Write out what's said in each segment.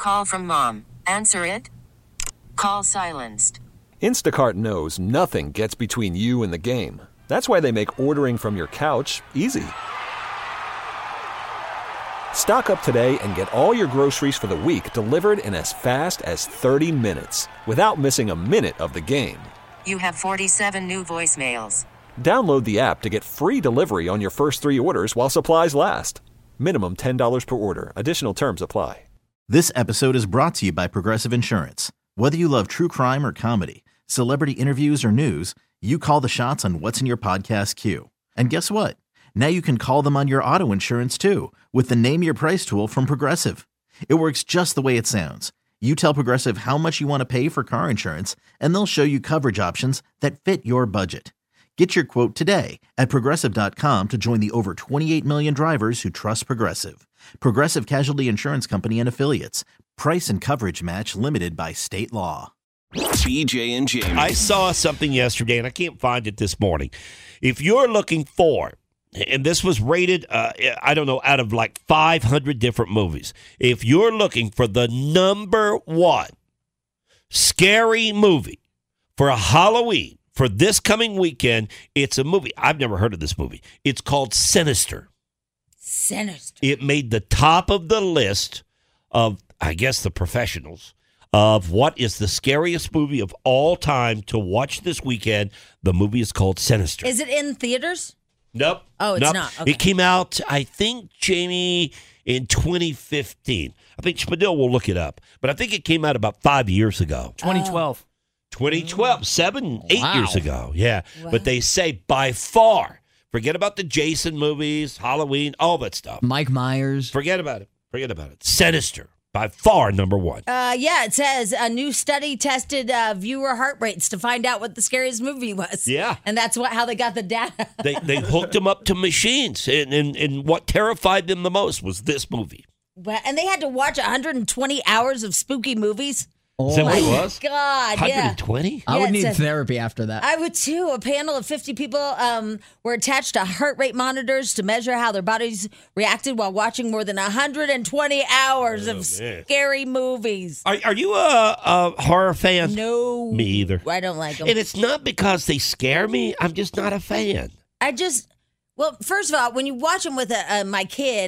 Call from mom. Answer it. Call silenced. Instacart knows nothing gets between you and the game. That's why they make ordering from your couch easy. Stock up today and get all your groceries for the week delivered in as fast as 30 minutes without missing a minute of the game. You have 47 new voicemails. Download the app to get free delivery on your first 3 orders while supplies last. Minimum $10 per order. Additional terms apply. This episode is brought to you by Progressive Insurance. Whether you love true crime or comedy, celebrity interviews or news, you call the shots on what's in your podcast queue. And guess what? Now you can call them on your auto insurance too with the Name Your Price tool from Progressive. It works just the way it sounds. You tell Progressive how much you want to pay for car insurance, and they'll show you coverage options that fit your budget. Get your quote today at Progressive.com to join the over 28 million drivers who trust Progressive. Progressive Casualty Insurance Company and Affiliates. Price and coverage match limited by state law. BJ and Jamie. I saw something yesterday, and I can't find it this morning. If you're looking for, and this was rated, out of like 500 different movies. If you're looking for the number one scary movie for a Halloween for this coming weekend, it's a movie. I've never heard of this movie. It's called Sinister. Sinister. It made the top of the list of, I guess, the professionals of what is the scariest movie of all time to watch this weekend. The movie is called Sinister. Is it in theaters? Nope. Oh, it's nope. not. Okay. It came out, I think, Jamie, in 2015. I think Spadil will look it up. But I think it came out about 5 years ago. 2012. 2012, 8 Wow. years ago. Yeah. Wow. But they say by far, forget about the Jason movies, Halloween, all that stuff. Mike Myers. Forget about it. Forget about it. Sinister, by far number one. It says a new study tested viewer heart rates to find out what the scariest movie was. Yeah. And that's how they got the data. They hooked them up to machines, and what terrified them the most was this movie. Well, and they had to watch 120 hours of spooky movies. Is that what it was? God, yeah. 120? I would it need says- therapy after that. I would too. A panel of 50 people were attached to heart rate monitors to measure how their bodies reacted while watching more than 120 hours of scary movies. Are you a horror fan? No. Me either. I don't like them. And it's not because they scare me. I'm just not a fan. Well, first of all, when you watch them with my kid,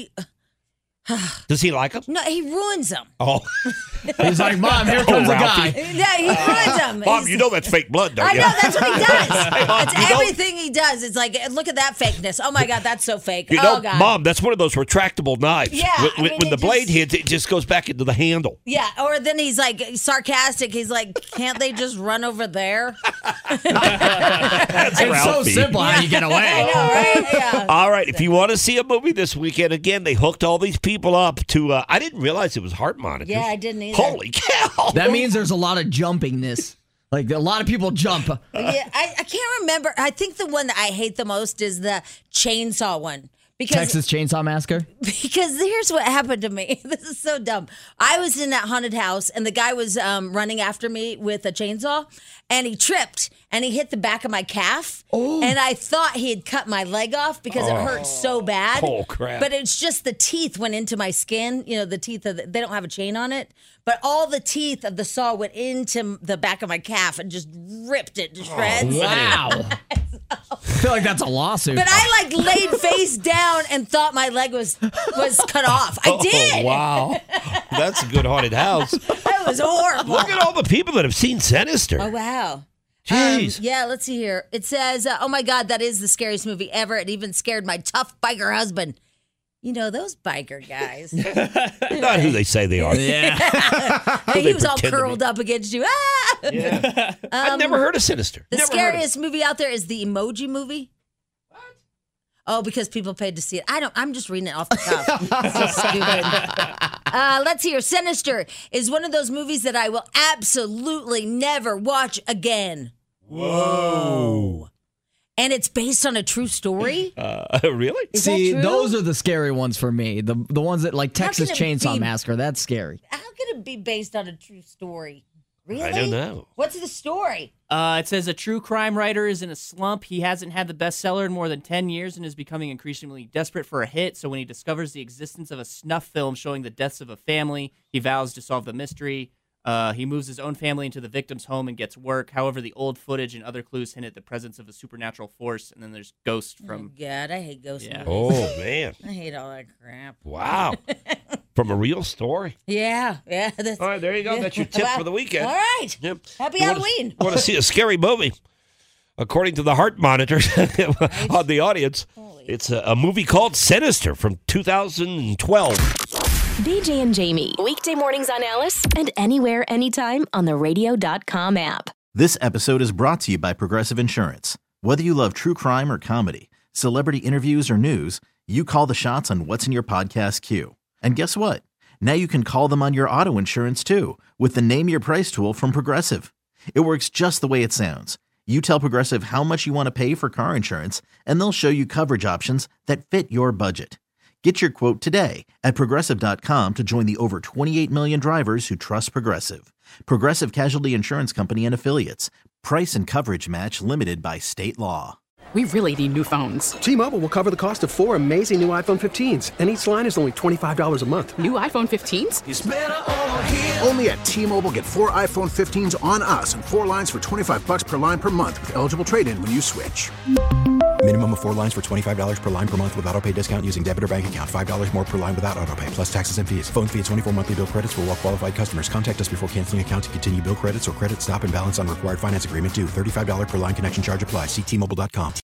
Does he like them? no, he ruins them. Oh. He's like, Mom, here comes a Ralphie. guy. Yeah, he ruins them. Mom, you know that's fake blood, don't I you? know, that's what he does. Hey, Mom, That's you know- everything he does. It's like, look at that fakeness. Oh, my God, that's so fake. You know, Oh, God. Mom, that's one of those retractable knives. Yeah, When the it blade just- hits, it just goes back into the handle. Yeah, or then he's like sarcastic. He's like, can't they just run over there? That's It's so Ralphie. simple how you get I away. know, right? Yeah. All right, if you want to see a movie this weekend, again, they hooked all these people up to, I didn't realize it was heart monitors. Yeah, I didn't either. Holy cow. That means there's a lot of jumpingness. Like, a lot of people jump. Yeah, I can't remember. I think the one that I hate the most is the chainsaw one. Texas Chainsaw Massacre? Because here's what happened to me. This is so dumb. I was in that haunted house, and the guy was running after me with a chainsaw, and he tripped, and he hit the back of my calf. Oh. And I thought he had cut my leg off because it hurt so bad. Oh, crap. But it's just the teeth went into my skin. You know, the teeth, they don't have a chain on it. But all the teeth of the saw went into the back of my calf and just ripped it to shreds. Wow. I feel like that's a lawsuit. But I laid face down and thought my leg was cut off. I did. Oh, wow. That's a good haunted house. That was horrible. Look at all the people that have seen Sinister. Oh, wow. Jeez. Yeah, let's see here. It says, oh, my God, that is the scariest movie ever. It even scared my tough biker husband. You know, those biker guys. Not who they say they are. yeah. Hey, they he was all pretend to be. curled up against you. Ah! Yeah. I've never heard of Sinister. The Never heard of it. scariest movie out there is the Emoji Movie. What? Oh, because people paid to see it. I'm just reading it off the cuff. It's so stupid. Let's hear. Sinister is one of those movies that I will absolutely never watch again. Whoa. And it's based on a true story? Really? Is that See, true? those are the scary ones for me. The ones that, like Texas can it Chainsaw be- Massacre, that's scary. How can it be based on a true story? Really? I don't know. What's the story? It says a true crime writer is in a slump. He hasn't had the bestseller in more than 10 years and is becoming increasingly desperate for a hit. So when he discovers the existence of a snuff film showing the deaths of a family, he vows to solve the mystery. He moves his own family into the victim's home and gets work. However, the old footage and other clues hint at the presence of a supernatural force. And then there's ghosts from... Oh, God, I hate ghost movies. Oh, man. I hate all that crap. Wow. From a real story. Yeah. All right, there you go. That's your tip for the weekend. All right. Yep. Happy You Halloween. Want to see a scary movie? According to the heart monitor on the audience, it's a movie called Sinister from 2012. BJ and Jamie, weekday mornings on Alice and anywhere, anytime on the radio.com app. This episode is brought to you by Progressive Insurance. Whether you love true crime or comedy, celebrity interviews or news, you call the shots on what's in your podcast queue. And guess what? Now you can call them on your auto insurance too with the Name Your Price tool from Progressive. It works just the way it sounds. You tell Progressive how much you want to pay for car insurance, and they'll show you coverage options that fit your budget. Get your quote today at Progressive.com to join the over 28 million drivers who trust Progressive. Progressive Casualty Insurance Company and Affiliates. Price and coverage match limited by state law. We really need new phones. T-Mobile will cover the cost of 4 amazing new iPhone 15s, and each line is only $25 a month. New iPhone 15s? It's better over here. Only at T-Mobile, get 4 iPhone 15s on us and 4 lines for $25 per line per month with eligible trade-in when you switch. Minimum of 4 lines for $25 per line per month with autopay discount using debit or bank account. $5 more per line without autopay, plus taxes and fees. Phone fee at 24 monthly bill credits for well-qualified customers. Contact us before canceling account to continue bill credits or credit stop and balance on required finance agreement due. $35 per line connection charge applies. See T-Mobile.com.